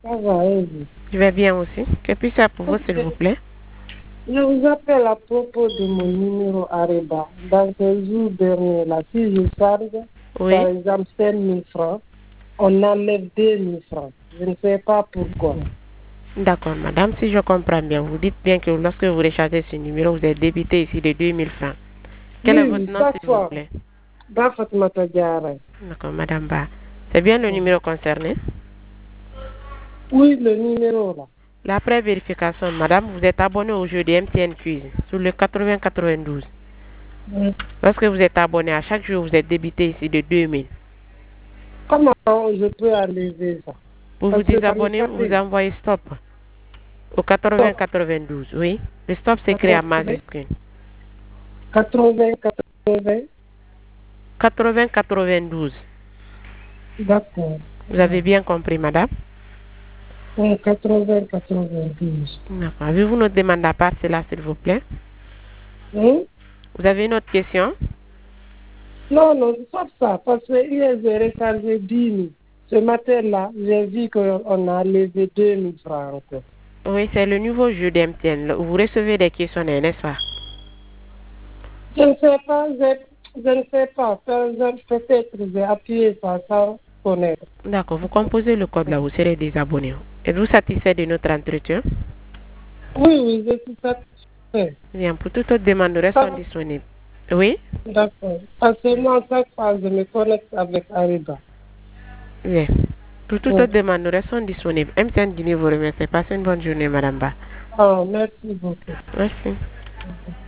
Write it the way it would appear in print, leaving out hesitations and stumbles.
Ça va, et vous? Je vais bien aussi. Que puis-je faire pour vous, s'il vous Ok. plaît? Je vous appelle à propos de mon numéro Areba. Dans ces jours derniers, là, si je charge, par Oui. exemple, 5 000 francs, on enlève 2 000 francs. Je ne sais pas pourquoi. D'accord, madame. Si je comprends bien, vous dites bien que lorsque vous rechargez ce numéro, vous êtes débité ici de 2000 francs. Quel est Oui, votre oui, nom, chaque s'il vous fois. plaît? Dans Fatoumata Diarra. D'accord, madame Ba. C'est bien le numéro concerné? Oui, le numéro là. La vérification, madame, vous êtes abonné au jeu de MTN Quiz sur le 80-92. Oui. Lorsque vous êtes abonné, à chaque jour, vous êtes débité ici de 2000. Comment je peux enlever ça? Pour vous Parce que ça me désabonner, vous fatigue. envoyez stop au Stop. 80-92. Oui. Le stop s'écrit en 80, majuscule. 80, 80. 80-92. D'accord. Vous avez bien compris, madame? 80, 92. D'accord. Avez-vous une autre demande à part cela, s'il vous plaît? Hein? Vous avez une autre question? Non, non, sauf ça, parce que hier, j'ai rechargé 10 000. Ce matin-là, j'ai vu qu'on a levé 2 000 francs encore. Oui, c'est le nouveau jeu d'MTN. Vous recevez des questionnaires, n'est-ce pas? Je ne sais pas, je ne sais pas. Peut-être j'ai appuyé ça sans connaître. D'accord. Vous composez le code là, vous serez désabonné. Êtes-vous satisfait de notre entretien? Oui, oui, je suis satisfait. Bien, pour toute autre demande, nous restons disponibles. Oui? D'accord. Parce que moi, chaque fois, je me connecte avec Ariba. Bien. Pour toute Oui. autre demande, nous restons disponibles. MTN Guinée vous remercie. Passez une bonne journée, madame Ba. Ah, merci beaucoup. Merci.